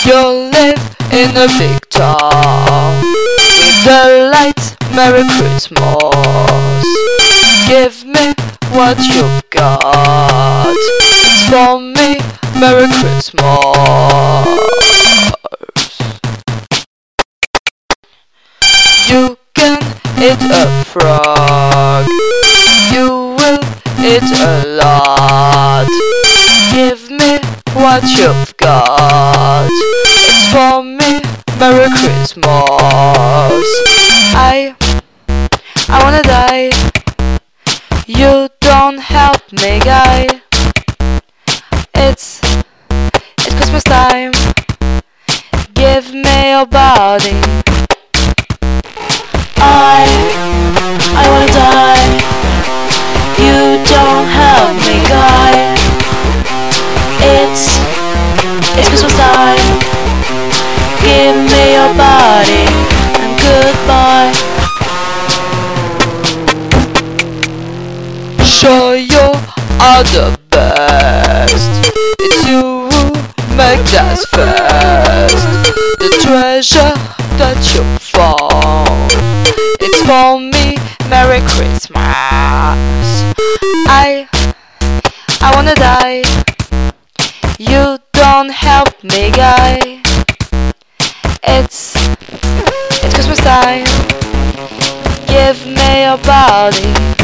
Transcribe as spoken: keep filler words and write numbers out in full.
You live in a big town with the lights. Merry Christmas. Give me what you've got. It's for me. Merry Christmas. You can eat a frog. You will eat a lot. Give me what you've got. It's for me. Merry Christmas. I I wanna die. You don't help me, guy. It's it's Christmas time. Give me your body. I I wanna die. You don't help me, guy. It's it's Christmas time. Give me your body and goodbye. Sure, you are the best. It's you who make us fast. The treasure that you found. It's for me. Merry Christmas. I I wanna die. You don't help me, guy. It's it's Christmas time. Give me your body.